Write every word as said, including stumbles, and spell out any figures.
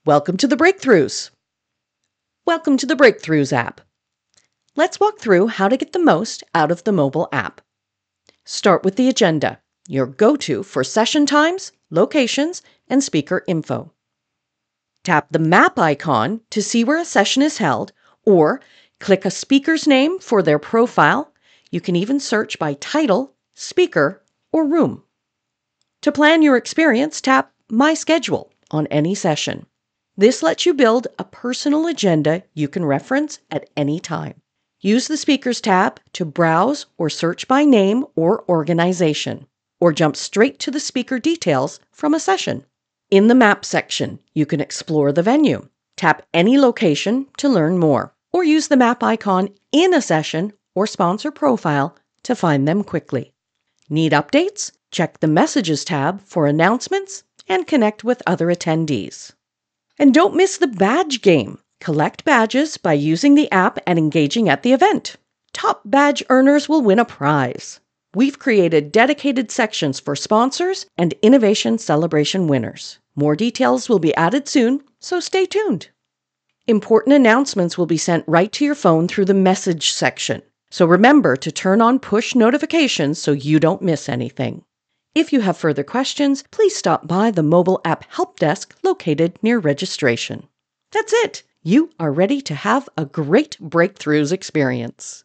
Welcome to the Breakthroughs. Welcome to the Breakthroughs app. Let's walk through how to get the most out of the mobile app. Start with the agenda, your go-to for session times, locations, and speaker info. Tap the map icon to see where a session is held, or click a speaker's name for their profile. You can even search by title, speaker, or room. To plan your experience, tap My Schedule on any session. This lets you build a personal agenda you can reference at any time. Use the Speakers tab to browse or search by name or organization, or jump straight to the speaker details from a session. In the Map section, you can explore the venue. Tap any location to learn more, or use the map icon in a session or sponsor profile to find them quickly. Need updates? Check the Messages tab for announcements and connect with other attendees. And don't miss the badge game. Collect badges by using the app and engaging at the event. Top badge earners will win a prize. We've created dedicated sections for sponsors and Innovation Celebration winners. More details will be added soon, so stay tuned. Important announcements will be sent right to your phone through the Message section. So remember to turn on push notifications so you don't miss anything. If you have further questions, please stop by the mobile app help desk located near registration. That's it. You are ready to have a great Breakthroughs experience.